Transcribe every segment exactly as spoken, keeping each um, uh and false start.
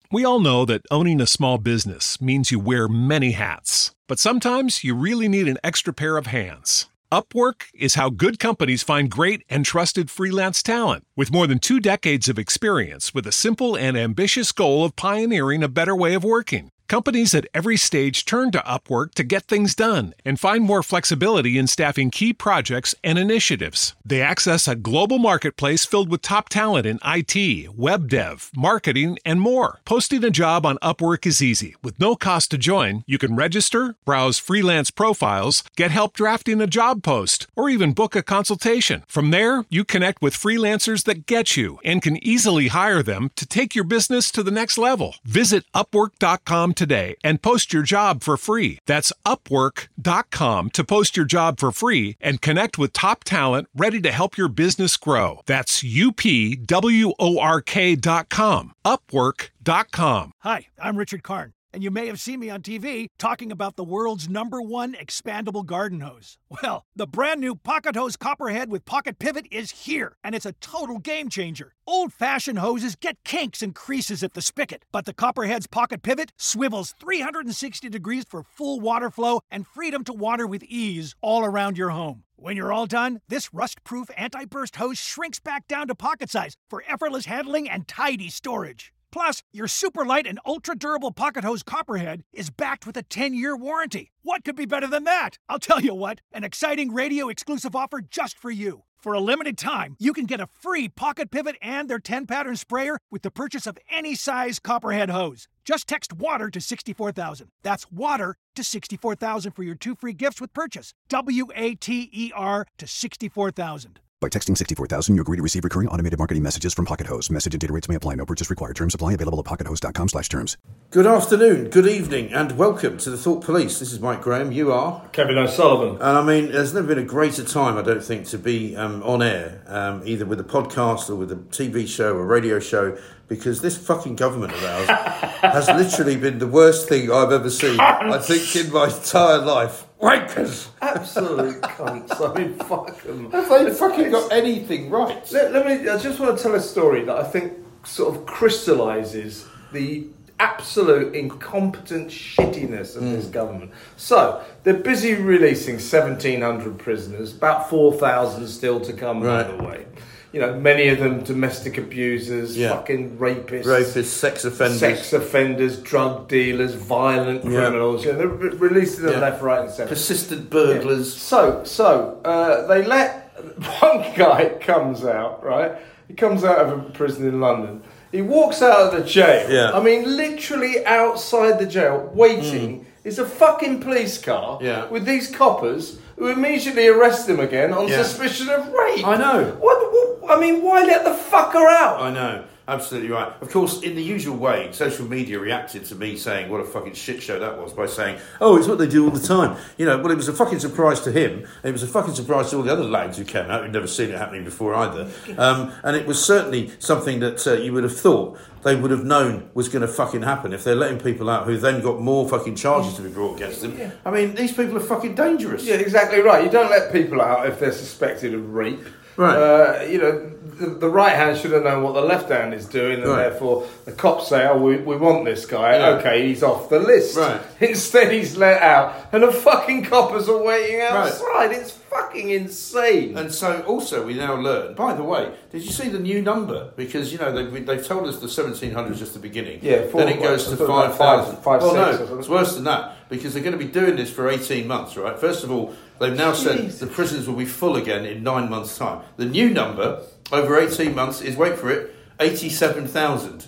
We all know that owning a small business means you wear many hats, but sometimes you really need an extra pair of hands. Upwork is how good companies find great and trusted freelance talent. With more than two decades of experience with a simple and ambitious goal of pioneering a better way of working, companies at every stage turn to Upwork to get things done and find more flexibility in staffing key projects and initiatives. They access a global marketplace filled with top talent in I T, web dev, marketing, and more. Posting a job on Upwork is easy. With no cost to join, you can register, browse freelance profiles, get help drafting a job post, or even book a consultation. From there, you connect with freelancers that get you and can easily hire them to take your business to the next level. Visit upwork dot com today and post your job for free. That's upwork dot com to post your job for free and connect with top talent ready to help your business grow. That's U P W O R K dot com. upwork dot com. Hi, I'm Richard Karn, and you may have seen me on T V talking about the world's number one expandable garden hose. Well, the brand new Pocket Hose Copperhead with Pocket Pivot is here, and it's a total game changer. Old-fashioned hoses get kinks and creases at the spigot, but the Copperhead's Pocket Pivot swivels three hundred sixty degrees for full water flow and freedom to water with ease all around your home. When you're all done, this rust-proof anti-burst hose shrinks back down to pocket size for effortless handling and tidy storage. Plus, your super light and ultra-durable Pocket Hose Copperhead is backed with a ten-year warranty. What could be better than that? I'll tell you what, an exciting radio-exclusive offer just for you. For a limited time, you can get a free Pocket Pivot and their ten-pattern sprayer with the purchase of any size Copperhead hose. Just text WATER to sixty-four thousand. That's WATER to sixty-four thousand for your two free gifts with purchase. W A T E R to sixty-four thousand. By texting sixty-four thousand, you agree to receive recurring automated marketing messages from Pocket Hose. Message and data rates may apply. No purchase required. Terms apply. Available at pocket hose dot com slash terms. Good afternoon, good evening, and welcome to the Thought Police. This is Mike Graham. You are? Kevin O'Sullivan. And I mean, there's never been a greater time, I don't think, to be um, on air, um, either with a podcast or with a T V show or radio show, because this fucking government of ours has literally been the worst thing I've ever seen, I think, in my entire life. Wankers! Absolute cunts. I mean, fuck them. Have they fucking got anything right? Let, let me, I just want to tell a story that I think sort of crystallises the absolute incompetent shittiness of mm. this government. So, they're busy releasing seventeen hundred prisoners, about four thousand still to come, right. by the way. You know, many of them domestic abusers, yeah. fucking rapists. Rapists, sex offenders. Sex offenders, drug dealers, violent criminals. Yeah. You know, they're re- releasing them yeah. left, right and centre. Persistent burglars. Yeah. So, so uh, they let... One guy comes out, right? He comes out of a prison in London. He walks out of the jail. Yeah. I mean, literally outside the jail, waiting, mm. is a fucking police car yeah. with these coppers who immediately arrest him again on yeah. suspicion of rape. I know. What, what? I mean, why let the fucker out? I know. Absolutely right. Of course, in the usual way, social media reacted to me saying what a fucking shit show that was by saying, oh, it's what they do all the time. You know, well, it was a fucking surprise to him. It was a fucking surprise to all the other lads who came out who'd never seen it happening before either. Um, and it was certainly something that uh, you would have thought they would have known was going to fucking happen if they're letting people out who then got more fucking charges to be brought against them. Yeah. I mean, these people are fucking dangerous. Yeah, exactly right. You don't let people out if they're suspected of rape. Right. Uh, you know, the, the right hand should have known what the left hand is doing, and right. therefore the cops say, oh, we, we want this guy. Yeah. Okay, he's off the list. Right. Instead, he's let out, and the fucking coppers are waiting outside. Right. It's fucking insane. And so, also, we now learn, by the way, did you see the new number? Because, you know, they've, they've told us the seventeen hundred is just the beginning. Yeah, four, then it goes to five thousand. Five, five, well, six, no, it's worse than that, because they're going to be doing this for eighteen months, right? First of all, they've now Jeez. said the prisons will be full again in nine months' time. The new number, over eighteen months, is, wait for it, eighty-seven thousand.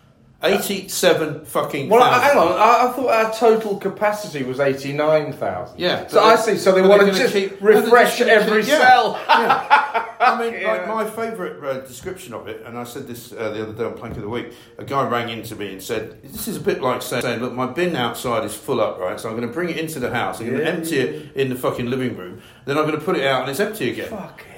eighty-seven fucking well, thousand. hang on. I, I thought our total capacity was eighty-nine thousand. Yeah. So I see. So they want to just keep, refresh just every keep, cell. Yeah. yeah. I mean, yeah. like my favourite uh, description of it, and I said this uh, the other day on Plank of the Week, a guy rang into me and said, this is a bit like saying, look, my bin outside is full up, right? So I'm going to bring it into the house. I'm going to yeah. empty it in the fucking living room. Then I'm going to put it out and it's empty again. Fucking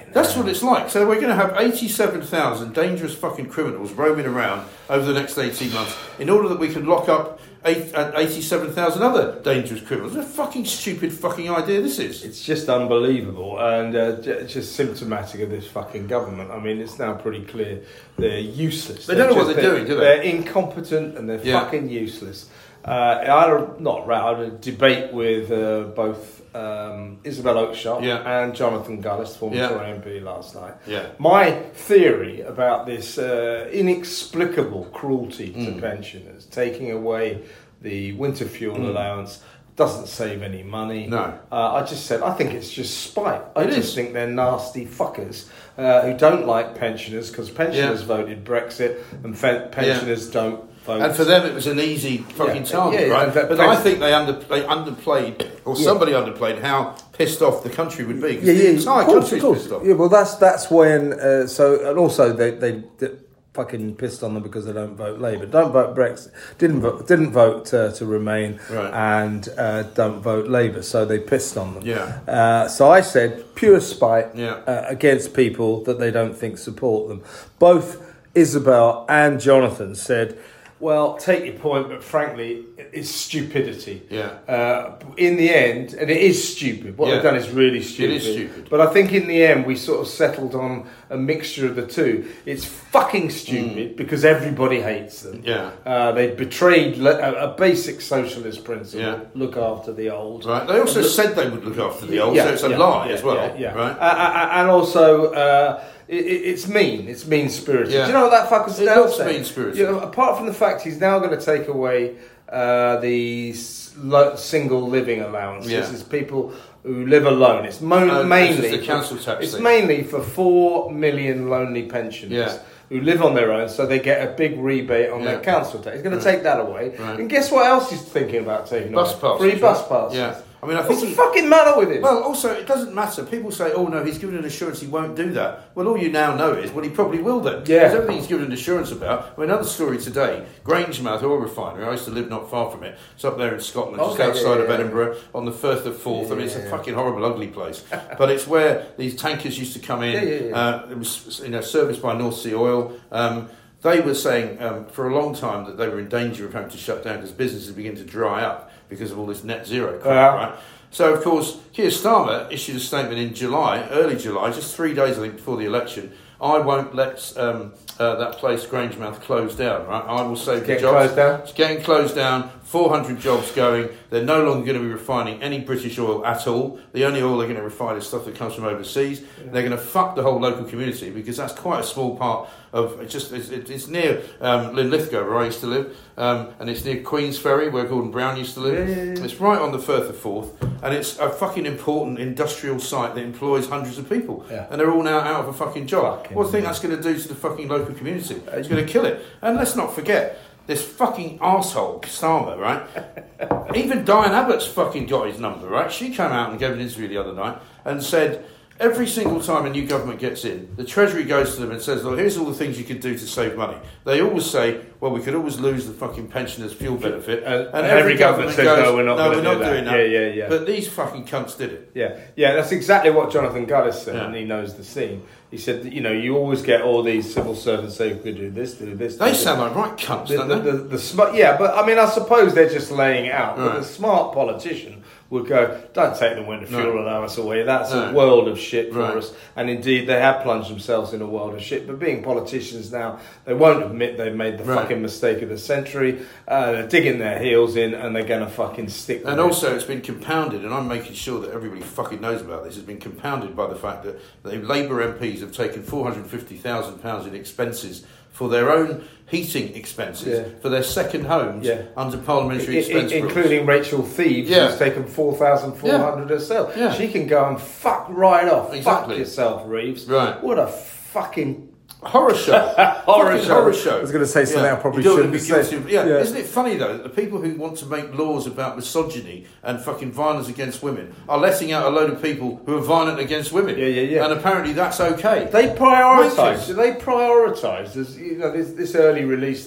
That's what it's like. So we're going to have eighty-seven thousand dangerous fucking criminals roaming around over the next eighteen months in order that we can lock up eighty-seven thousand other dangerous criminals. What a fucking stupid fucking idea this is. It's just unbelievable and uh, just symptomatic of this fucking government. I mean, it's now pretty clear they're useless. They don't they're know what just, they're doing, do they? They're incompetent and they're Yeah. fucking useless. Uh, I had a, not I had a debate with uh, both um, Isabel Oakeshott Yeah. and Jonathan Gullis, former Yeah. Tory M P, last night. Yeah. My theory about this uh, inexplicable cruelty to Mm. pensioners, taking away the winter fuel Mm. allowance, doesn't save any money. No. Uh, I just said, I think it's just spite. I It just is. think they're nasty fuckers uh, who don't like pensioners because pensioners Yeah. voted Brexit and fe- pensioners don't vote. And for them, it was an easy fucking Yeah. target, Yeah, yeah, right? and that But pens- I think they, under, they underplayed, or Yeah. somebody underplayed, how pissed off the country would be. 'Cause yeah, the yeah, entire of course, country's of course. pissed off. Yeah, well, that's that's when. Uh, so, and also they they. they fucking pissed on them because they don't vote Labour, don't vote Brexit, didn't vote, didn't vote uh, to Remain, Right. and uh, don't vote Labour. So they pissed on them. Yeah. Uh, so I said pure spite Yeah. uh, against people that they don't think support them. Both Isabel and Jonathan said, well, take your point, but frankly, it's stupidity. Yeah. Uh, in the end, and it is stupid. What Yeah. they've done is really stupid. It is stupid. But I think in the end, we sort of settled on a mixture of the two. It's fucking stupid because everybody hates them. Yeah. Uh, they betrayed le- a, a basic socialist principle: Yeah. look after the old. Right. They also Look- said they would look after the old, Yeah, so it's a yeah, lie yeah, as well. Yeah, yeah. Right. Uh, uh, and also, uh, it, it- it's mean. It's mean spirited. Yeah. Do you know what that fucker's It now looks saying? mean-spirited. You know, apart from the fact he's now going to take away uh, the s- lo- single living allowance. Yeah. This is people who live alone. It's mo- Oh, mainly this is the council tax It's thing. mainly for four million lonely pensioners. Yeah. Who live on their own, so they get a big rebate on Yeah. their council tax. He's going to Right. take that away, Right. and guess what else he's thinking about taking Bus away? passes. Free right? bus passes. Yeah. I mean, I think What's the he- fucking matter with him? Well, also, it doesn't matter. People say, oh, no, he's given an assurance he won't do that. Well, all you now know is, well, he probably will then. Yeah. Because everything he's given an assurance about. I mean, another story today, Grangemouth Oil Refinery, I used to live not far from it. It's up there in Scotland, just Okay, yeah, outside yeah, of yeah. Edinburgh, on the Firth of Forth. I mean, it's Yeah, a yeah. fucking horrible, ugly place. But it's where these tankers used to come in. Yeah, yeah, yeah. Uh, it was, you know, serviced by North Sea Oil. Um, they were saying um, for a long time that they were in danger of having to shut down because businesses begin to dry up because of all this net zero crap, Yeah. right? So, of course, Keir Starmer issued a statement in July, early July, just three days, I think, before the election. I won't let um, uh, that place, Grangemouth, close down, right? I will save the Getting jobs. closed down? It's getting closed down, four hundred jobs going. They're no longer going to be refining any British oil at all. The only oil they're going to refine is stuff that comes from overseas. Yeah. They're going to fuck the whole local community because that's quite a small part of it's just it's, it's near um, Linlithgow where I used to live, um, and it's near Queen's Ferry where Gordon Brown used to live. Yeah, yeah, yeah. It's right on the Firth of Forth, and it's a fucking important industrial site that employs hundreds of people, Yeah. and they're all now out of a fucking job. Fucking what do you think that's going to do to the fucking local community? It's going to kill it. And let's not forget, this fucking arsehole, Starmer, right? Even Diane Abbott's fucking got his number, right? She came out and gave an interview the other night and said, every single time a new government gets in, the Treasury goes to them and says, well, here's all the things you could do to save money. They always say, well, we could always lose the fucking pensioners' fuel benefit. And- and every government says, no, we're not no, gonna we're do not that. doing that. Yeah, yeah, yeah. But these fucking cunts did it. Yeah, yeah, that's exactly what Jonathan Gullis said, Yeah. and he knows the scene. He said that, you know, you always get all these civil servants say, we could do this, do this. They do sound this. like right cunts, the, don't the, they? the, the smart, yeah, but I mean, I suppose they're just laying it out. But Right. the smart politician would go, don't take the winter fuel No. allowance away. That's No. a world of shit for Right. us. And indeed, they have plunged themselves in a world of shit. But being politicians now, they won't admit they've made the Right. fucking mistake of the century. Uh, they're digging their heels in, and they're going to fucking stick with And it. also, it's been compounded, and I'm making sure that everybody fucking knows about this. It's been compounded by the fact that the Labour M Ps have taken four hundred fifty thousand pounds in expenses for their own heating expenses Yeah. for their second homes Yeah. under parliamentary I- I- expense rules. including Rachel Thieves, Yeah. who's taken four thousand four hundred herself. Yeah. She can go and fuck right off. Exactly. Fuck yourself, Reeves. Right. What a fucking Horror show. Horror Fucking show. horror show. I was gonna say something I probably You don't shouldn't wanna be say. guilty of- yeah. Yeah. Isn't it funny though that the people who want to make laws about misogyny and fucking violence against women are letting out a load of people who are violent against women? Yeah, yeah, yeah. And apparently that's okay. They prioritise. Wankers. They prioritise. There's, you know, this, this early release thing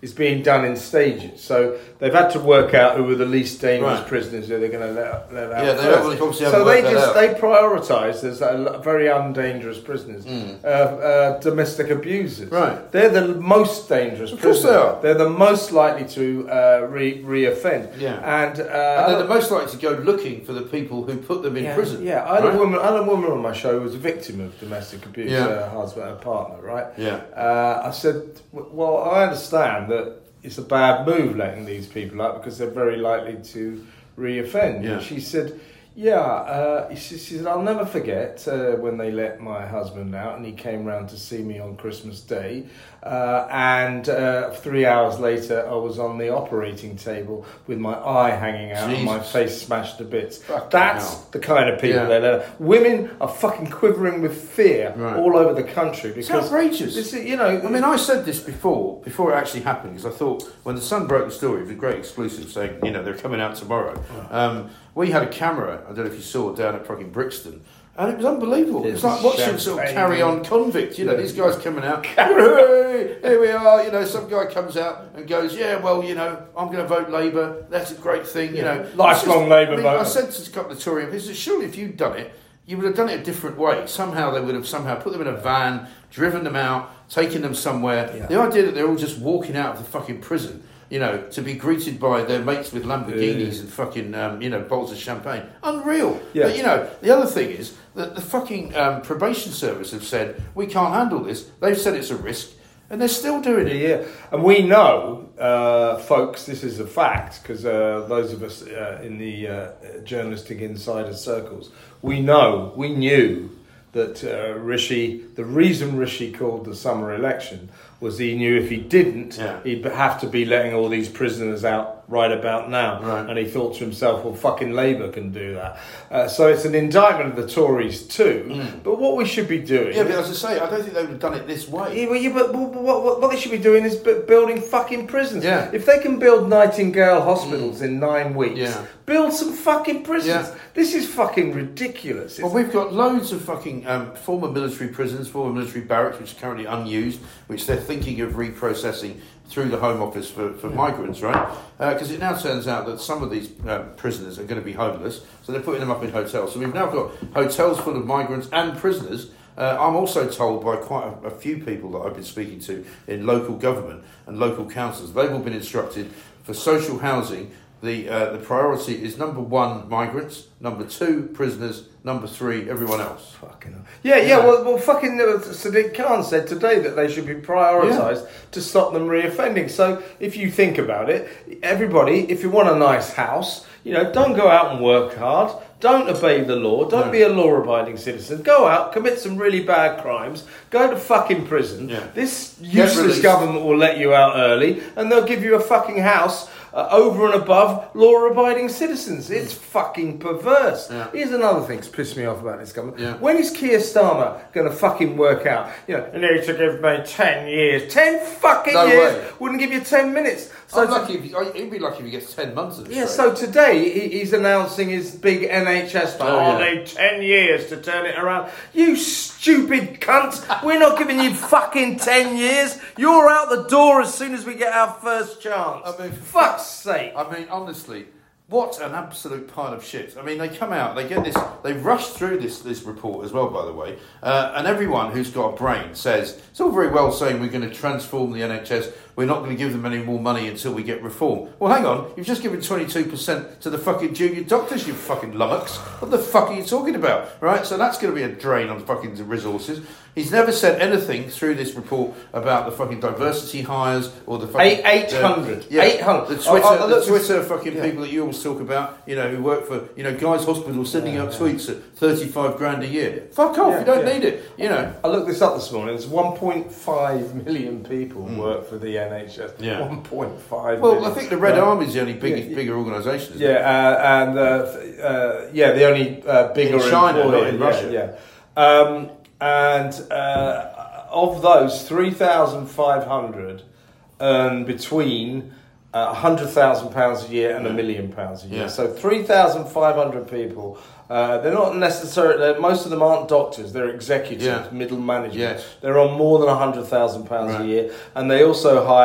is being done in stages. So they've had to work out who are the least dangerous Right. prisoners who they're going to let, let out. Yeah, they first. obviously haven't So they worked that just out. they prioritise as uh, very undangerous prisoners, Mm. uh, uh, domestic abusers. Right. They're the most dangerous. Of course prisoners. they are. They're the most likely to uh, re re-offend. Yeah. And, uh, And they're the most likely to go looking for the people who put them in yeah, prison. Yeah, I had right? a woman. I had a woman on my show who was a victim of domestic abuse. Yeah. Her husband, her partner, right? Yeah. Uh, I said, well, I understand that it's a bad move letting these people out because they're very likely to re-offend. Yeah. And she said, yeah. Uh, she, she said, I'll never forget uh, when they let my husband out and he came round to see me on Christmas Day. Uh, and uh, three hours later, I was on the operating table with my eye hanging out and my Jesus. face smashed to bits. Fucking That's hell. the kind of people Yeah. they let out. Women are fucking quivering with fear Right. all over the country because outrageous. This is, you know, I mean, I said this before, before it actually happened, because I thought when the Sun broke the story, it was a great exclusive saying, you know, they're coming out tomorrow. Um, we had a camera, I don't know if you saw, down at fucking Brixton. And it was unbelievable. It was like watching sort of Carry On Convict. You know, Yeah. these guys coming out. Hey, here we are. You know, some guy comes out and goes, yeah, well, you know, I'm going to vote Labour. That's a great thing. You Yeah. know, Lifelong It's just- Labour I mean, voter. I said to a couple of Tory M Ps, surely if you'd done it, you would have done it a different way. Somehow they would have somehow put them in a van, driven them out, taken them somewhere. Yeah. The idea that they're all just walking out of the fucking prison, you know, to be greeted by their mates with Lamborghinis Yeah. and fucking, um, you know, bottles of champagne. Unreal. Yeah. But, you know, the other thing is that the fucking um, probation service have said, we can't handle this. They've said it's a risk, and they're still doing it. Yeah, and we know, uh, folks, this is a fact because uh, those of us uh, in the uh, journalistic insider circles, we know, we knew that uh, Rishi, the reason Rishi called the summer election was he knew if he didn't, Yeah. he'd have to be letting all these prisoners out right about now. Right. And he thought to himself, well, fucking Labour can do that. Uh, so it's an indictment of the Tories too. Mm. But what we should be doing... Yeah, but as I say, I don't think they would have done it this way. Yeah, well, yeah, but what, what, what they should be doing is bu- building fucking prisons. Yeah. If they can build Nightingale hospitals in nine weeks, Yeah. build some fucking prisons. Yeah. This is fucking ridiculous. Well, It's- we've got loads of fucking um, former military prisons, former military barracks, which are currently unused, which they're thinking of reprocessing through the Home Office for, for migrants, right? Because it now turns out that some of these um, prisoners are going to be homeless, so they're putting them up in hotels. So we've now got hotels full of migrants and prisoners. Uh, I'm also told by quite a, a few people that I've been speaking to in local government and local councils, they've all been instructed for social housing. The uh, the priority is number one, migrants, number two, prisoners, number three, everyone else. Fucking hell. Yeah, yeah, well, well fucking uh, Sadiq Khan said today that they should be prioritised to stop them reoffending. So if you think about it, everybody, if you want a nice house, you know, don't go out and work hard. Don't obey the law. Don't No. be a law-abiding citizen. Go out, commit some really bad crimes, go to fucking prison. Yeah. This Get useless released. government will let you out early, and they'll give you a fucking house uh, over and above law-abiding citizens. It's fucking perverse. Yeah. Here's another thing that's pissed me off about this government. Yeah. When is Keir Starmer going to fucking work out? You know, you need to give me ten years. Ten fucking No years? way. Wouldn't give you ten minutes. So I'm to- lucky if he, I- he'd be lucky if he gets ten months of it. yeah, so today he, he's announcing his big N H S plan. Oh, Oh, yeah. I need ten years to turn it around. You stupid cunt. We're not giving you fucking ten years. You're out the door as soon as we get our first chance. I mean, for fuck's sake. I mean, honestly, what an absolute pile of shit. I mean, they come out, they get this, they rush through this, this report as well, by the way, uh, and everyone who's got a brain says, it's all very well saying we're going to transform the N H S, we're not going to give them any more money until we get reform. Well, hang on, you've just given twenty-two percent to the fucking junior doctors, you fucking lummox. What the fuck are you talking about? Right, so that's going to be a drain on fucking resources. He's never said anything through this report about the fucking diversity hires or the fucking... Eight- eight hundred. Uh, yeah, eight hundred. The Twitter, Oh, oh, the look, Twitter fucking yeah. people that you always talk about, you know, who work for, you know, Guy's Hospital sending out tweets at thirty-five grand a year. Fuck off, Yeah, you don't yeah. need it, you know. I looked this up this morning. There's one point five million people work for the N H S. Yeah. one point five Well, million. I think the Red Yeah. Army's the only big, Yeah, yeah. bigger organisation, isn't Yeah, it? uh, and uh, uh, yeah, the only uh, bigger In China, employer, not in yeah, Russia. Yeah, um, and uh, of those, three thousand five hundred earn between uh, one hundred thousand pounds a year and a million pounds a year. Yeah. So three thousand five hundred people. Uh, they're not necessarily. Most of them aren't doctors. They're executives, Yeah. middle management. Yes. They're on more than one hundred thousand pounds Right. a year, and they also hire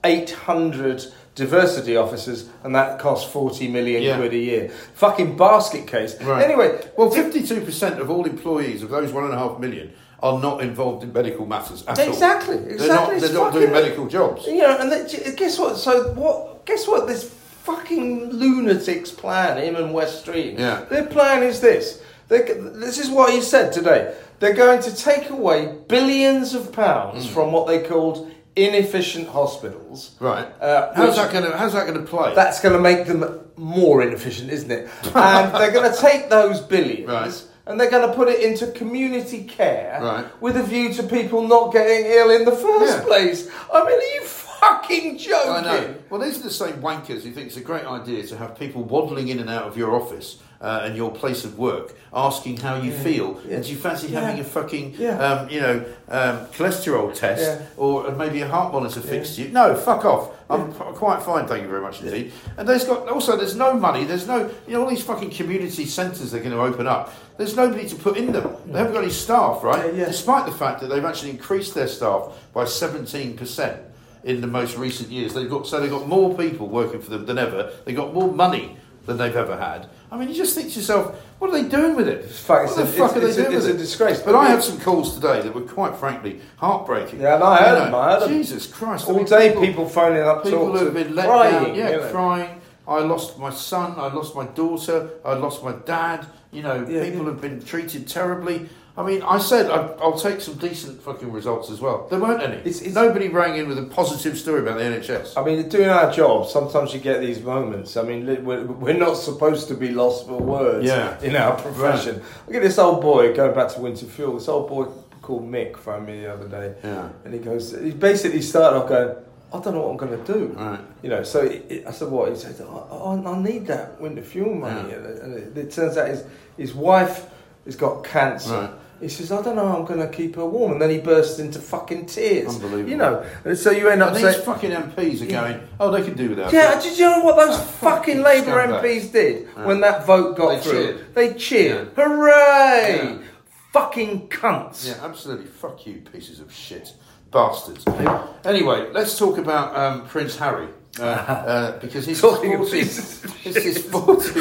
eight hundred diversity officers, and that costs forty million Yeah. quid a year. Fucking basket case. Right. Anyway, well, fifty-two percent of all employees of those one and a half million are not involved in medical matters at exactly, all. exactly. They're not, It's they're not fucking- doing medical jobs. You know, and they, guess what? So what? Guess what? This fucking lunatics' plan, him and West Street. Yeah. Their plan is this. They, this is what he said today. They're going to take away billions of pounds Mm. from what they called inefficient hospitals. Right. Uh, how's which- that going to? How's that going to play? That's going to make them more inefficient, isn't it? And they're going to take those billions. Right. And they're going to put it into community care Right. with a view to people not getting ill in the first Yeah. place. I mean, are you fucking joking? I know. Well, these are the same wankers who think it's a great idea to have people waddling in and out of your office uh, and your place of work, asking how you feel. Yeah. And do you fancy Yeah. having a fucking, Yeah. um, you know, um, cholesterol test Yeah. or maybe a heart monitor fixed to you? No, fuck off. I'm p- quite fine, thank you very much indeed. And there's got also there's no money. There's no, you know, all these fucking community centres they're going to open up. There's nobody to put in them. They haven't got any staff, right? Yeah, yeah. Despite the fact that they've actually increased their staff by seventeen percent. In the most recent years, they've got so they've got more people working for them than ever. They've got more money than they've ever had. I mean, you just think to yourself, what are they doing with it? fact, What the it's a- fuck it's- are they it's a- doing it's with a it? disgrace. But I had some calls today that were quite frankly heartbreaking. Yeah, and I heard You them, I heard them. Jesus Christ! I All mean, day, people, people phoning up, people talking, have been let crying, down. Yeah, you know. crying. I lost my son. I lost my daughter. I lost my dad. You know, Yeah, people yeah. have been treated terribly. I mean, I said I'd, I'll take some decent fucking results as well. There weren't any. It's- it's- Nobody rang in with a positive story about the N H S. I mean, doing our job, sometimes you get these moments. I mean, li- we're, we're not supposed to be lost for words Yeah. in our profession. Look at this old boy, going back to Winter Fuel, this old boy called Mick phoned me the other day. Yeah. And he goes, he basically started off going, I don't know what I'm going to do. Right. You know, so it, it, I said, what? He said, I, I, I need that Winter Fuel money. Yeah. And, it, and it, it turns out his, his wife has got cancer. Right. He says, I don't know how I'm going to keep her warm. And then he bursts into fucking tears. Unbelievable. You know, and so you end up And saying... these fucking M Ps are going, oh, they can do without Yeah, it. did you know what those Ah, fucking fucking Labour scumbags. M Ps did Yeah. when that vote got They through? cheered. They cheered. Yeah. Hooray! Yeah. Fucking cunts. Yeah, absolutely. Fuck you, pieces of shit. Bastards. Anyway, let's talk about um, Prince Harry. Uh, uh, because he's Talking of forty. pieces of It's his forty.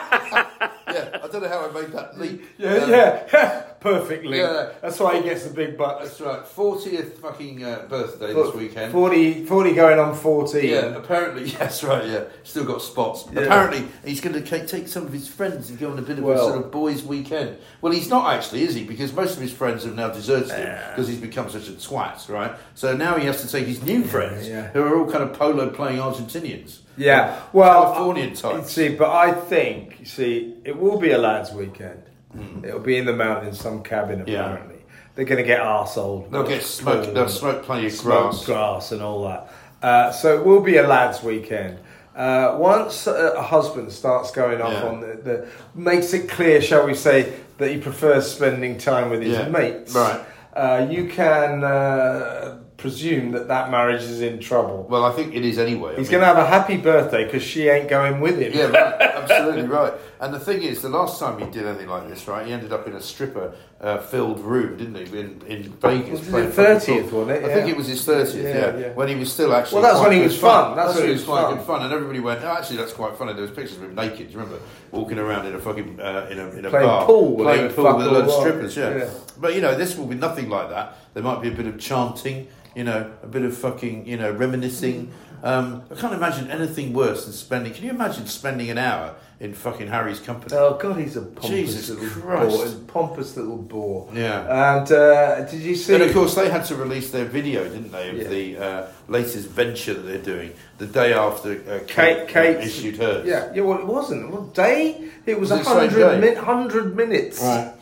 Yeah, I don't know how I made that leap. Yeah, Um, yeah. Perfectly. Yeah. That's why he gets the big bucks. That's right. fortieth fucking uh, birthday this weekend. forty, forty going on fourteen. Yeah, apparently, yes, right, yeah. Still got spots. Yeah. Apparently, he's going to take some of his friends and go on a bit of Well- a sort of boys' weekend. Well, he's not actually, is he? Because most of his friends have now deserted him because he's become such a twat, right? So now he has to take his new friends, yeah. who are all kind of polo playing Argentinians. Yeah, well, Californian I- types. See, but I think, you see, it will be a lads' weekend. Mm. It'll be in the mountains, some cabin Yeah. apparently. They're going to get arseholed. They'll get smoked. They'll smoke plenty of Smoke grass. grass and all that. Uh, so it will be a lads' weekend. Uh, once a, a husband starts going off Yeah. on the, the, makes it clear, shall we say, that he prefers spending time with his Yeah. mates. Right. Uh, you can uh, presume that that marriage is in trouble. Well, I think it is anyway. I He's mean- going to have a happy birthday because she ain't going with him. Yeah, right. Absolutely right. And the thing is, the last time he did anything like this, right, he ended up in a stripper-filled room, didn't he, in, in Vegas. Was it playing his fucking thirtieth, football. wasn't it? I think Yeah. it was his thirtieth, yeah, Yeah, yeah. when he was still actually Well, that's quite when he good was fun. That's That's when when he he was was quite fun. good fun. And everybody went, oh, actually, that's quite funny. There was pictures of him naked, do you remember? Walking around in a fucking, uh, in a, in a Playing bar. pool with Playing him, pool fuck with a load of all strippers, right. yeah. Yeah. But, you know, this will be nothing like that. There might be a bit of chanting, you know, a bit of fucking, you know, reminiscing. Um, I can't imagine anything worse than spending... Can you imagine spending an hour in fucking Harry's company? Oh God, he's a pompous Jesus little Christ. bore. Pompous little bore. Yeah. And uh, did you see? And of course, they had to release their video, didn't they, of Yeah. the uh, latest venture that they're doing the day after uh, Kate, Kate, Kate issued hers. Yeah, yeah. Well, it wasn't. Well, day. It was Was a it the same hundred day? min- hundred minutes. Right.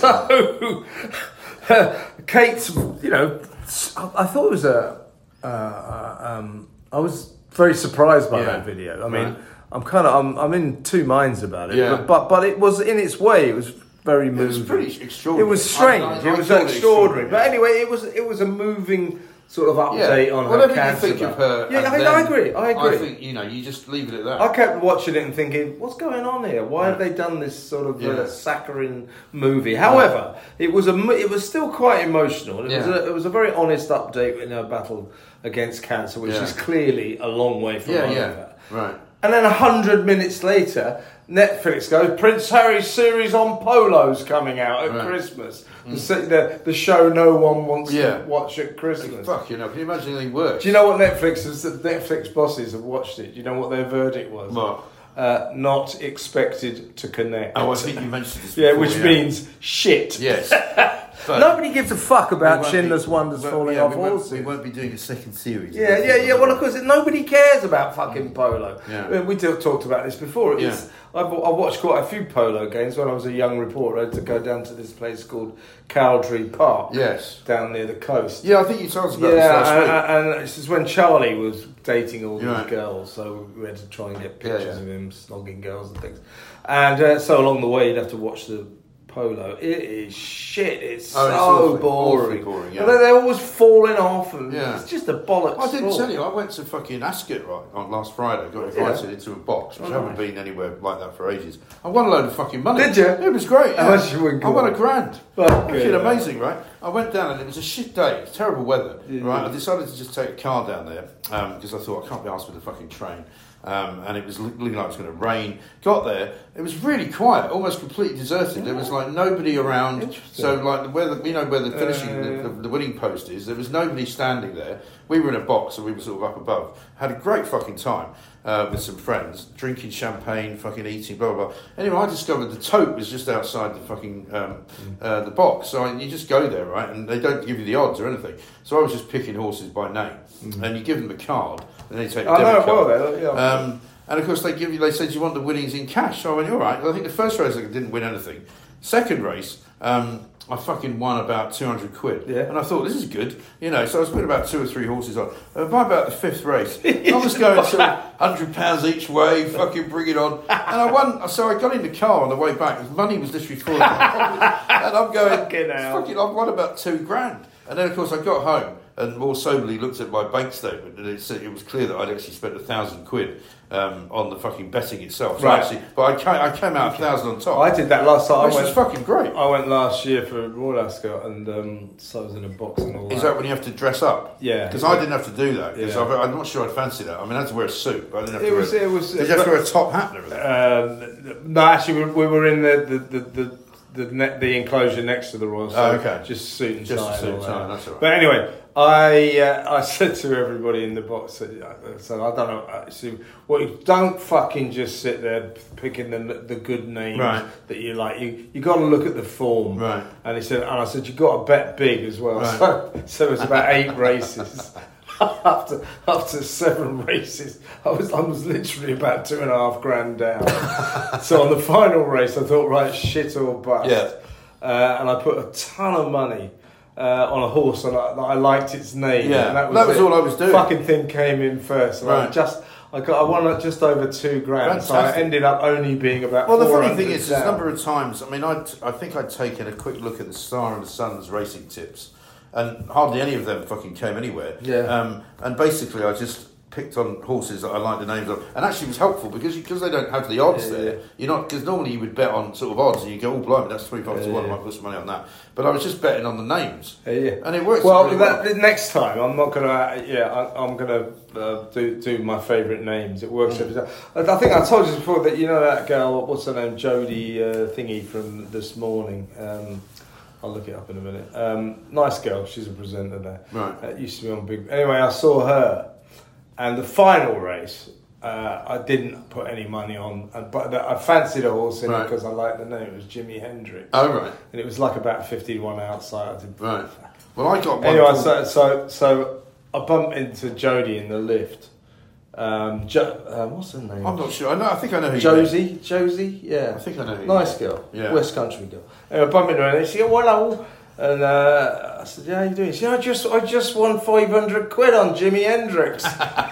So, Kate's. You know, I, I thought it was a. Uh, uh, um, I was very surprised by Yeah. that video. I mean, Right. I'm kind of. I'm, I'm in two minds about it. Yeah. But, but but it was in its way. It was very It moving. was pretty extraordinary. It was strange. I- I- I it was thought extraordinary. But yeah. anyway, it was it was a moving sort of update yeah. on Whatever her cancer. you think of her. Yeah, I, then, I agree. I agree. I think, you know, you just leave it at that. I kept watching it and thinking, what's going on here? Why have they done this sort of Yeah. uh, saccharine movie? However, it was a it was still quite emotional. It Yeah. was a, it was a very honest update in her battle against cancer, which Yeah. is clearly a long way from Yeah, over. yeah. Right. And then a hundred minutes later, Netflix goes, Prince Harry's series on polos coming out at Right. Christmas. The, se- the, the show no one wants Yeah. to watch at Christmas. Fuck, you know, can you imagine anything worse? Do you know what Netflix is? The Netflix bosses have watched it. Do you know what their verdict was? What? Uh, not expected to connect. Oh, I think you mentioned this Yeah, before, which means shit. Yes. But Nobody gives a fuck we about won't Schindler's be- Wonders but, falling yeah, off we won't, horses. we won't be doing a second series. Yeah, yeah, yeah. Well, of course, nobody cares about fucking polo. Yeah. I mean, we did- talked about this before. It's, Yeah. I've, I watched quite a few polo games when I was a young reporter. I had to go down to this place called Cowdrey Park. Yes. Down near the coast. Yeah, I think you told us about this Yeah, last and, week. and this is when Charlie was dating all these Right. girls, so we had to try and get Yeah, pictures yeah. of him snogging girls and things. And uh, so along the way, you'd have to watch the polo. It is shit. It's Oh, so it's awfully- boring. awfully boring, yeah. And they're, they're always falling off, and Yeah. it's just a bollocks. I didn't sport. tell you, I went to fucking Ascot right, on last Friday. Got invited Yeah. into a box, which Oh, I haven't nice. been anywhere like that for ages. I won a load of fucking money. Did you? It was great. How yeah. much you win, I won a Gordon? grand. Fucking Fucking hell. amazing, right? I went down and it was a shit day. It was terrible weather, Yeah. right? I decided to just take a car down there because I thought I can't be asked with a fucking train. Um, and it was looking like it was going to rain. Got there, it was really quiet, almost completely deserted. There was like nobody around. Interesting. So like where the, you know where the finishing Uh, the, the, the winning post is, there was nobody standing there. We were in a box, so we were sort of up above. Had a great fucking time uh, with some friends, drinking champagne, fucking eating, blah blah blah. Anyway, I discovered the tote was just outside the fucking um, uh, the box. So I, you just go there, right, and they don't give you the odds or anything. So I was just picking horses by name, and you give them a card, and they take a I debit know, card. well, they- yeah. Um, and of course, they give you. They said you want the winnings in cash. So I went, all right. I think the first race I didn't win anything. Second race, um, I fucking won about two hundred quid. Yeah. And I thought, this is good. You know, so I was putting about two or three horses on. Uh, by about the fifth race, I was going sort of one hundred pounds each way, fucking bring it on. And I won. So I got in the car on the way back. The money was literally falling out of my pocket. And I'm going, Fucking hell. fucking, I won about two grand. And then, of course, I got home and more soberly looked at my bank statement, and it said it was clear that I'd actually spent a thousand quid um, on the fucking betting itself. So Right. actually, but I came, I came out a thousand on top. I did that last time. which I was went, fucking great. I went last year for Royal Ascot, and um, so I was in a box and all Is that. that when you have to dress up? Yeah. Because I didn't have to do that. Because Yeah. I'm not sure I'd fancy that. I mean, I had to wear a suit, but I didn't have It to was- wear it was- Did you have to wear a top hat and everything? Um, no, actually, we, we were in the the the, the, the, ne- the enclosure next to the Royal. So Oh, okay. Just suit and Just a tie. suit and and all tie, that. that's all right. But anyway, I uh, I said to everybody in the box, uh, so I don't know. uh, See, what you don't fucking just sit there picking the the good names Right. that you like. You you got to look at the form. Right. And he said, and I said, you got to bet big as well. Right. So, so it was about eight races. After after seven races, I was I was literally about two and a half grand down. So on the final race, I thought, right, shit or bust. Yeah. Uh, and I put a ton of money uh, on a horse, and I, I liked its name. Yeah. and that was, That was it. all I was doing. Fucking thing came in first, and I Right. just I got I won just over two grand. So I Fantastic. ended up only being about. Well, the funny four hundred thing is, there's a down. number of times. I mean, I'd, I think I'd taken a quick look at the Star and the Sun's racing tips, and hardly any of them fucking came anywhere. Yeah. Um, and basically, I just picked on horses that I liked the names of, and actually it was helpful because because they don't have the odds Yeah, there. yeah. You're not because normally you would bet on sort of odds, and you go, oh blimey, that's three five to Yeah, one. I yeah. might put some money on that. But I was just betting on the names, Yeah, yeah. and it works. Well, really that, well. the next time I'm not gonna. Uh, yeah, I, I'm gonna uh, do do my favourite names. It works every time. I, I think I told you before that you know that girl. What's her name? Jodie uh, Thingy from This Morning. Um, I'll look it up in a minute. Um, nice girl. She's a presenter there. Right. Uh, used to be on Big. Anyway, I saw her, and the final race. Uh, I didn't put any money on, uh, but I fancied a horse in it Right. because I liked the name. It was Jimi Hendrix. Oh right, And it was like about fifty to one outside. I did right. Well, I got one. Anyway, called- so so so I bumped into Jodie in the lift. Um, jo- uh, what's her name? I'm not sure. I know. I think I know who. you Josie, Josie, yeah. I think I know who you Nice mean. girl, Yeah. West Country girl. Anyway, I bumped into her and she said, "Oh, hello." And uh, I said, "Yeah, how you doing?" She said, "I just I just won five hundred quid on Jimi Hendrix."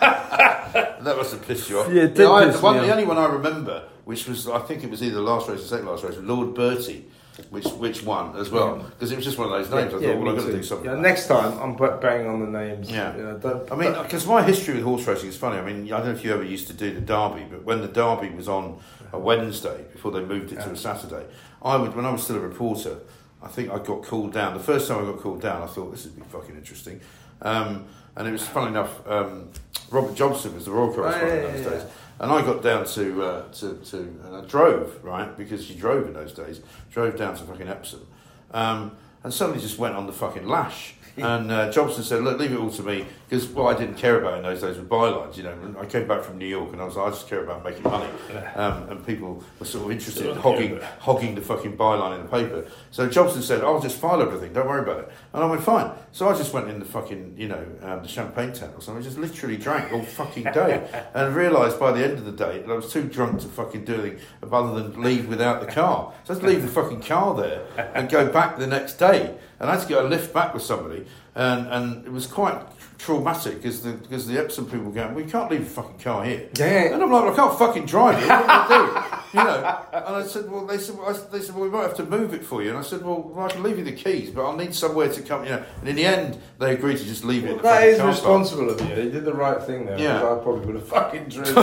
That must have pissed you off. Yeah, it did I had piss the one, me the off. only one I remember, which was I think it was either the last race or second last race, was Lord Bertie. which which one as well, because yeah. it was just one of those names. I yeah, thought, well, I've got to too. do something. Yeah, next time I'm banging on the names. Yeah, you know, don't, I mean, because my history with horse racing is funny. I mean, I don't know if you ever used to do the Derby, but when the Derby was on a Wednesday before they moved it yeah. to a Saturday, I would, when I was still a reporter, I think I got called down. The first time I got called down, I thought this would be fucking interesting. Um, and it was, funny enough, um, Robert Johnson was the Royal correspondent oh, yeah, in those yeah, days. Yeah. And I got down to, uh, to, to and I drove, right, because you drove in those days, drove down to fucking Epsom. Um, and suddenly just went on the fucking lash. And uh, Jobson said, look, leave it all to me, because what I didn't care about in those days was bylines, you know. I came back from New York and I was like, I just care about making money. Um, and people were sort of interested in hogging, hogging the fucking byline in the paper. So Jobson said, I'll just file everything, don't worry about it. And I went, fine. So I just went in the fucking, you know, um, the champagne tent or something, I just literally drank all fucking day. And realised by the end of the day that I was too drunk to fucking do anything other than leave without the car. So I had to leave the fucking car there and go back the next day. And I had to get a lift back with somebody, and, and it was quite traumatic because the because the Epsom people were going, well, you can't leave the fucking car here. Yeah. And I'm like, well, I can't fucking drive it. What do I do? You know. And I said, well, they said, well, I, they said, well, we might have to move it for you. And I said, well, well, I can leave you the keys, but I'll need somewhere to come. You know. And in the end, they agreed to just leave it. Well, in the that is car responsible park. of you. You did the right thing there. Yeah. I probably would have fucking driven.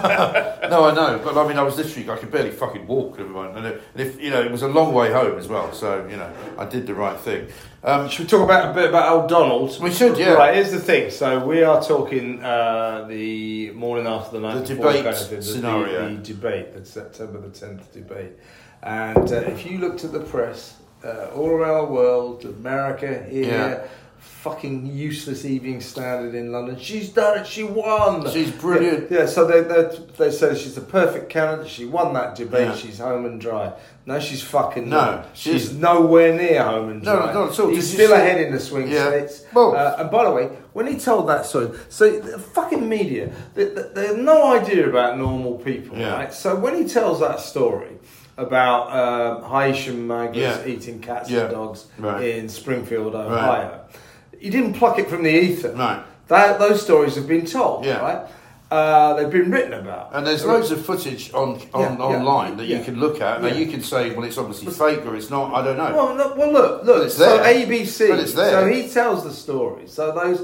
No, I know, but I mean, I was literally, I could barely fucking walk. And if you know, it was a long way home as well. So you know, I did the right thing. Um, should we talk about a bit about old Donald? We should, yeah. Right, here's the thing. So we are talking uh, the morning after the night the before debate kind of the, scenario. The, the debate, the September the tenth debate. And uh, if you looked at the press, uh, all around the world, America, here, yeah. fucking useless Evening Standard in London. She's done it. She won. She's brilliant. Yeah. yeah so they they they say she's a perfect candidate. She won that debate. Yeah. She's home and dry. No, she's fucking no. not. She's, she's nowhere near home and dry. No, no, not at all. He's Did you still see- ahead in the swing Yeah. states. Well- uh, and by the way, when he told that story, so the fucking media, they, they, they have no idea about normal people, Yeah. right? So when he tells that story about um, Haitian Magnus Yeah. eating cats Yeah. and dogs Right. in Springfield, Ohio, he didn't pluck it from the ether. Right. That, those stories have been told, Yeah. right? Uh, they've been written about. And there's loads of footage on, on Yeah, yeah, online that yeah. you can look at. Now Yeah. you can say, well, it's obviously fake or it's not. I don't know. Well, look, well, look, look. it's So there. A B C. But it's there. So he tells the story. So those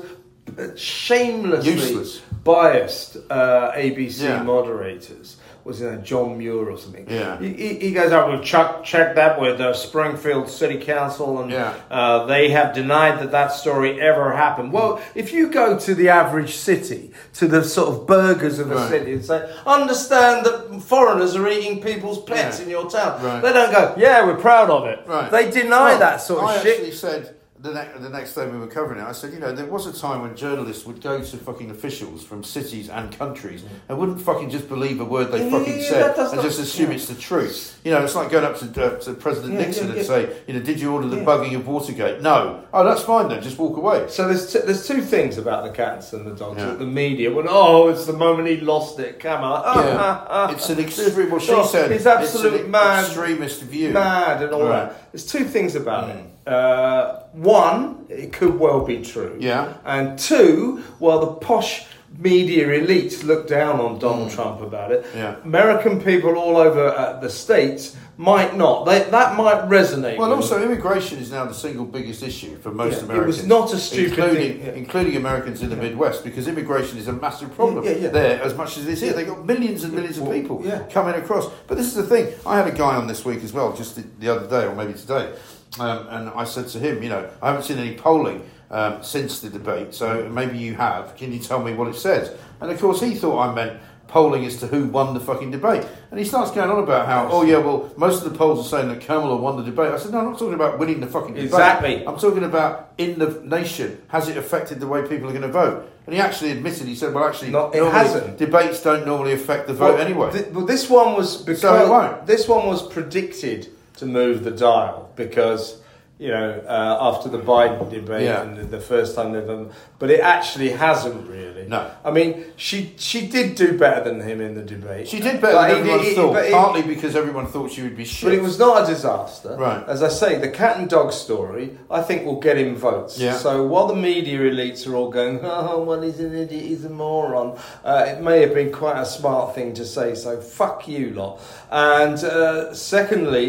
shamelessly Useless. biased uh, A B C Yeah. moderators. Was it John Muir or something? Yeah. He, he, he goes, "I will check check that with uh, Springfield City Council, and Yeah. uh, they have denied that that story ever happened." Well, if you go to the average city, to the sort of burghers of a Right. city, and say, "Understand that foreigners are eating people's pets Yeah. in your town," Right. they don't go, "Yeah, we're proud of it." Right. They deny Well, that sort of I shit. actually said the, ne- the next day we were covering it, I said, you know, there was a time when journalists would go to fucking officials from cities and countries and wouldn't fucking just believe a word they Yeah, fucking yeah, said that does and not- just assume yeah. it's the truth. You know, it's like going up to, uh, to President Yeah, Nixon yeah, and yeah. say, you know, did you order the Yeah. bugging of Watergate? No. Oh, that's fine then, just walk away. So there's t- there's two things about the cats and the dogs. Yeah. The media, when oh, it's the moment he lost it, come on, oh, Yeah. ah, ah. It's an extreme, well, she Oh, said, he's absolute it's an mad, extremist view. mad, and all Right. that. There's two things about Mm. it. Uh, one, it could well be true. Yeah. And two, while the posh media elites look down on Donald Trump about it, Yeah. American people all over uh, the States might not. They, that might resonate. Well, with also, them. immigration is now the single biggest issue for most Yeah, it Americans. was not a stupid including, thing, yeah. including Americans in the Midwest, because immigration is a massive problem Yeah, yeah, yeah. there as much as it is here. They've got millions and millions of Well, people yeah. coming across. But this is the thing. I had a guy on this week as well, just the, the other day, or maybe today, um, and I said to him, you know, I haven't seen any polling um, since the debate, so maybe you have. Can you tell me what it says? And of course, he thought I meant polling as to who won the fucking debate. And he starts going on about how, oh yeah, well, most of the polls are saying that Kamala won the debate. I said, no, I'm not talking about winning the fucking debate. Exactly. I'm talking about in the nation, has it affected the way people are going to vote? And he actually admitted, he said, well, actually, No, it normally hasn't. debates don't normally affect the vote Well, anyway. Th- well, this one was because So it won't. this one was predicted to move the dial because you know uh, after the Biden debate Yeah. and the, the first time they've done, but it actually hasn't really. No. I mean she she did do better than him in the debate. She did better But than he everyone did- he- thought, but he- partly because everyone thought she would be shit. But it was not a disaster. Right. As I say, the cat and dog story, I think, will get him votes. Yeah. So while the media elites are all going, oh, well, he's an idiot, he's a moron, uh, it may have been quite a smart thing to say, so fuck you lot. And uh, secondly,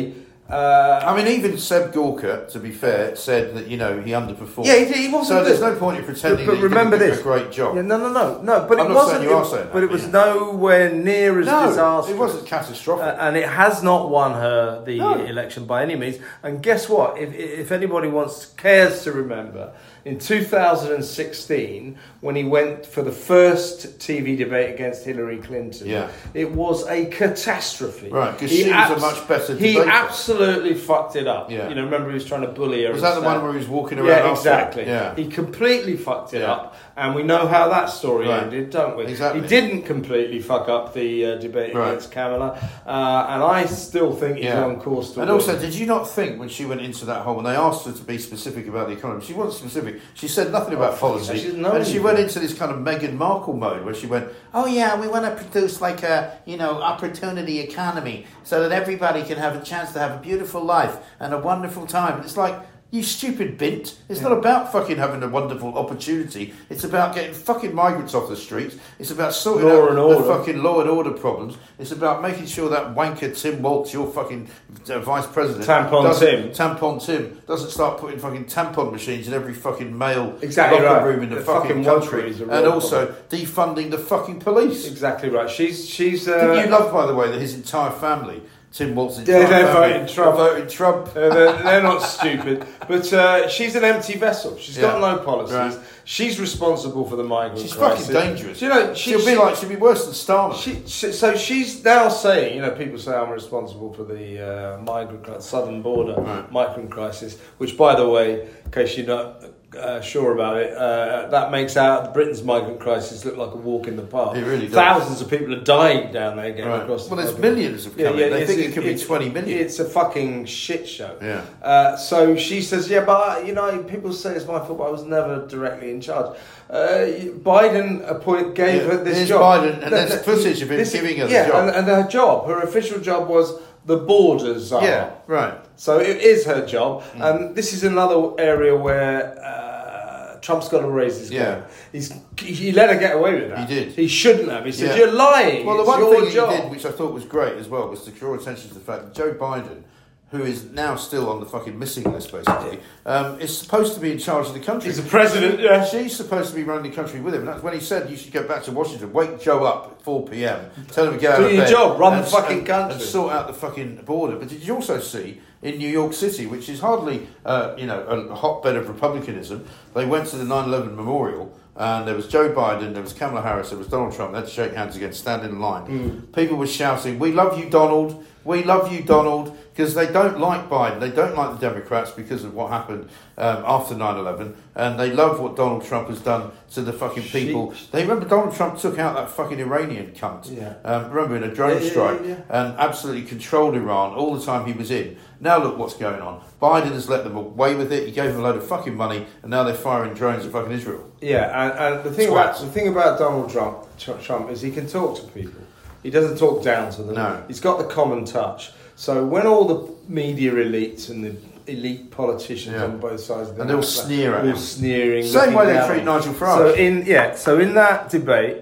Uh, I mean, even Seb Gorka, to be fair, said that, you know, he underperformed. Yeah, he, he wasn't. So good. there's no point in pretending but, but that he remember didn't do this. a great job. Yeah, no, no, no, no. But I'm it not wasn't. saying you are it, saying that, but it was yeah. nowhere near as No, disastrous. it wasn't catastrophic. Uh, and it has not won her the No. election by any means. And guess what? If if anybody wants cares to remember, in two thousand sixteen, when he went for the first T V debate against Hillary Clinton, Yeah. it was a catastrophe. Right, 'cause He she was a much better He debater. absolutely fucked it up. Yeah. You know, remember he was trying to bully her. Was and that the stuff. one where he was walking around Yeah, after? exactly. Yeah. He completely fucked it Yeah. up, and we know how that story Right. ended, don't we? Exactly. He didn't completely fuck up the uh, debate Right. against Kamala, uh, and I still think he's Yeah. on course to And win. also, did you not think when she went into that hole, when they asked her to be specific about the economy, she wasn't specific. She said nothing about fucking policy. hell, she didn't know And she anything. went into this kind of Meghan Markle mode where she went, oh yeah, we want to produce like a, you know, opportunity economy so that everybody can have a chance to have a beautiful life and a wonderful time. And it's like, you stupid bint. It's not about fucking having a wonderful opportunity. It's about getting fucking migrants off the streets. It's about sorting Law out and the order. fucking law and order problems. It's about making sure that wanker Tim Waltz, your fucking uh, vice president, Tampon doesn't- Tim. Tampon Tim doesn't start putting fucking tampon machines in every fucking male Exactly locker right. room in the, The fucking, fucking country, wokeries are and real also defunding the fucking police. Exactly right. She's she's. Uh, Didn't you love, by the way, that his entire family, Tim Waltz's Yeah, entire they're family, voting Trump. voted Trump. Uh, they're, they're not stupid, but uh, she's an empty vessel. She's got Yeah. no policies. Right. She's responsible for the migrant She's crisis. fucking dangerous. Do you know, she, she'll be she- like, she'll be worse than Starmer. She, she, so she's now saying, you know, people say I'm responsible for the uh, migrant cri- southern border Right. migrant crisis, which, by the way, in case you're not uh, sure about it, uh, that makes out Britain's migrant crisis look like a walk in the park. It really does. Thousands of people are dying down there getting Right. across the Well, there's fucking- millions of coming. They it's- think it could be it's- twenty million. It's a fucking shit show. Yeah. Uh, so she says, yeah, but, you know, people say it's my fault, but I was never directly in charge. Uh, Biden appoint, gave Yeah, her this here's job. Biden, and there's footage of him giving her the yeah, job. And, and her job, her official job was the border czar. Yeah, right. So it is her job, and this is another area where uh, Trump's got to raise his Yeah. game. He's he let her get away with that. He did. He shouldn't have. He said, Yeah. "You're lying. Well, the it's one your thing job." he did, which I thought was great as well, was to draw attention to the fact that Joe Biden, who is now still on the fucking missing list, basically, um, is supposed to be in charge of the country. He's the president, yeah. She's supposed to be running the country with him. And that's when he said you should go back to Washington, wake Joe up at four p.m, tell him to get out Do of your bed. job, run and- the fucking and- country. And sort out the fucking border. But did you also see in New York City, which is hardly, uh, you know, a hotbed of republicanism, they went to the nine eleven memorial, and there was Joe Biden, there was Kamala Harris, there was Donald Trump. They had to shake hands again, stand in line. Mm. People were shouting, "We love you, Donald. We love you, Donald," because they don't like Biden. They don't like the Democrats because of what happened um, after nine eleven, and they love what Donald Trump has done to the fucking people. Sheesh. They remember Donald Trump took out that fucking Iranian cunt. Yeah. Um, remember in a drone Yeah, yeah, strike, yeah, and absolutely controlled Iran all the time he was in. Now look what's going on. Biden has let them away with it. He gave them a load of fucking money, and now they're firing drones at fucking Israel. Yeah, and, and the thing Twats. about the thing about Donald Trump, Tr- Trump is he can talk to people. He doesn't talk down to them. No. He's got the common touch. So when all the media elites and the elite politicians Yeah. on both sides of the And they'll national- sneer at all him. sneering, Same looking way they down. treat Nigel Farage. So in yeah, so in that debate,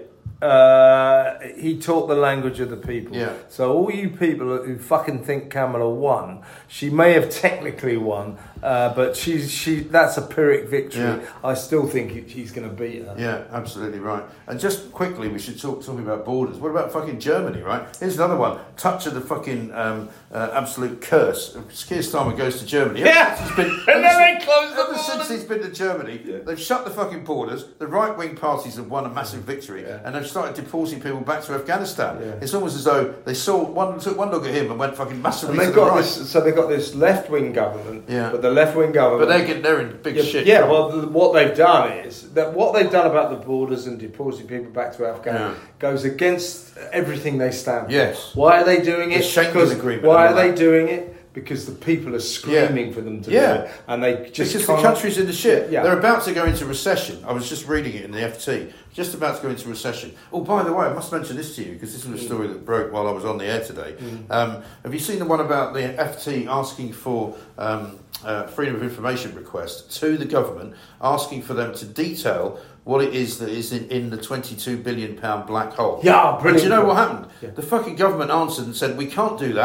uh, he talked the language of the people. Yeah. So all you people who fucking think Kamala won, she may have technically won, uh, but she's she that's a Pyrrhic victory. Yeah. I still think he- he's going to beat her. Yeah, absolutely right. And just quickly, we should talk talking about borders. What about fucking Germany, right? Here's another one. Touch of the fucking um, uh, absolute curse. Keir Starmer goes to Germany. Ever Yeah. since he's been, And ever then since- they close the Ever borders. since he's been to Germany, Yeah. they've shut the fucking borders. The right-wing parties have won a massive victory, Yeah. and they've started deporting people back to Afghanistan. Yeah. It's almost as though they saw one, took one look at him and went fucking massively And to they've the got right. this, so they've got this left-wing government, Yeah. but the left-wing government... But they're getting, they're in big yeah, shit. yeah, trouble. well, the, what they've done is, that what they've done about the borders and deporting people back to Afghanistan Yeah. goes against everything they stand for. Yes. Why are they doing The it? Schengen Because- Agreement Why and are all they that. doing it? Because the people are screaming Yeah. for them to Yeah. do it. And they just Because the can't- country's in the shit. Yeah. They're about to go into recession. I was just reading it in the F T. Just about to go into recession. Oh, by the way, I must mention this to you because this was a story that broke while I was on the air today. Um, have you seen the one about the F T asking for um, uh, freedom of information request to the government, asking for them to detail what it is that is in, in the twenty-two billion pound black hole? Yeah, And brilliant. do you know what happened? Yeah. The fucking government answered and said, we can't do that.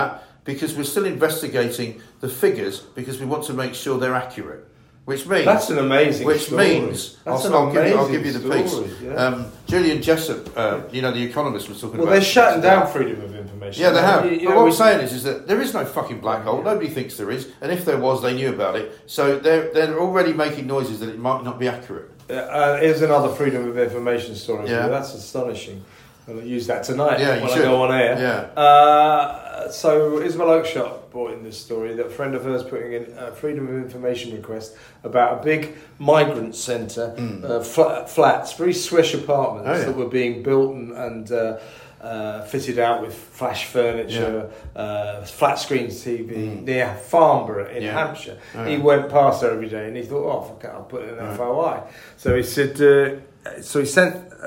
because we're still investigating the figures because we want to make sure they're accurate. Which means that's an amazing. Which story. means that's I'll, an I'll, give you, I'll amazing give you the story, piece. Yeah. Um, Julian Jessup, uh, you know, the Economist was talking well, about. Well, they're shutting down freedom of information. Yeah, they have. You, you but know, what we, I'm saying is, is that there is no fucking black hole. Nobody thinks there is, and if there was, they knew about it. So they're they're already making noises that it might not be accurate. Uh, here's another freedom of information story. Yeah. That's astonishing. I'll use that tonight Yeah, you when should. I go on air. Yeah. Uh, so Isabel Oakeshott brought in this story that a friend of hers putting in a freedom of information request about a big migrant centre, mm. uh, fl- flats, very swish apartments oh, yeah. that were being built and, and uh, uh, fitted out with flash furniture, yeah. uh, flat screen T V mm. near Farnborough in yeah. Hampshire. Oh, he yeah. went past there every day and he thought, oh, fuck it, I'll put it in an F O I. So he said, uh, so he sent uh,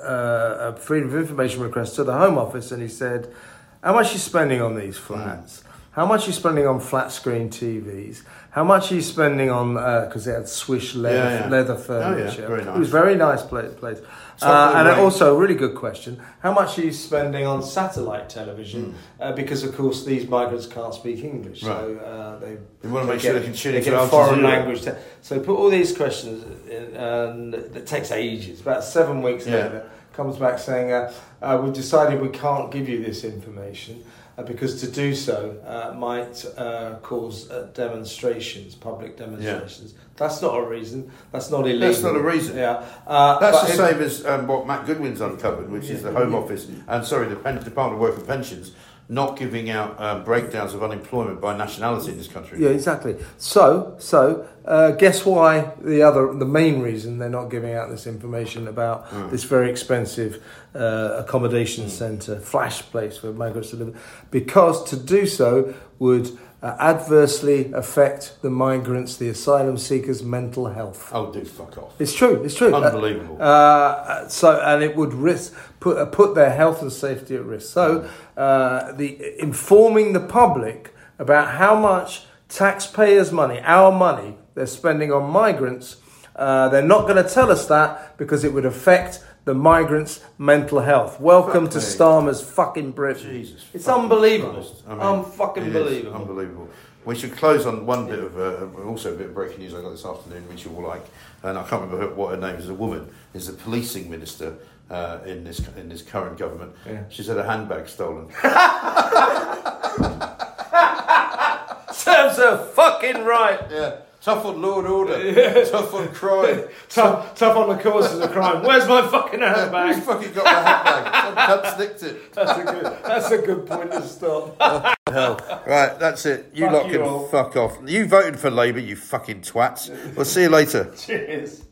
uh, a freedom of information request to the Home Office and he said, how much are you spending on these flats? Mm. How much are you spending on flat screen T Vs? How much are you spending on, because uh, it had swish leather, yeah, yeah. leather furniture. Oh, yeah. Very nice. It was a very nice place. place. Uh, and range. Also a really good question, how much are you spending on satellite television? Mm. Uh, because of course these migrants can't speak English, right. so uh, they, they want to make get, sure they can tune they into get Al foreign Jazeera. language. Te- so put all these questions in, and it takes ages. About seven weeks yeah. later, comes back saying, uh, uh, we've decided we can't give you this information uh, because to do so uh, might uh, cause uh, demonstrations, public demonstrations. Yeah. That's not a reason. That's not illegal. That's not a reason. Yeah, uh, That's the same as um, what Matt Goodwin's uncovered, which yeah, is the Home yeah. Office, and sorry, the Pen- Department of Work and Pensions, not giving out um, breakdowns of unemployment by nationality in this country. Yeah, exactly. So, so uh, guess why the other, the main reason they're not giving out this information about mm. this very expensive uh, accommodation mm. centre, flash place for migrants to live, because to do so would uh, adversely affect the migrants, the asylum seekers' mental health. Oh, do fuck off! It's true. It's true. Unbelievable. Uh, uh, so, and it would risk put uh, put their health and safety at risk. So, uh, the informing the public about how much taxpayers' money, our money, they're spending on migrants. Uh, they're not going to tell us that because it would affect the migrants' mental health. Welcome Fuck to me. Starmer's fucking Britain. Jesus, it's unbelievable. I mean, Unfucking believable. Unbelievable. We should close on one bit of, uh, also a bit of breaking news I got this afternoon, which you will like, and I can't remember what her name is. A woman is the policing minister uh, in this in this current government. Yeah. She's had a handbag stolen. Serves her fucking right. Yeah. Tough on law and order. Yeah. Tough on crime. tough, tough on the causes of crime. Where's my fucking handbag? Who's fucking got my handbag? Some cunt nicked it. That's a good. That's a good point to stop. Oh, hell. Right, that's it. You Fuck lot you can all. fuck off. You voted for Labour, you fucking twats. We'll see you later. Cheers.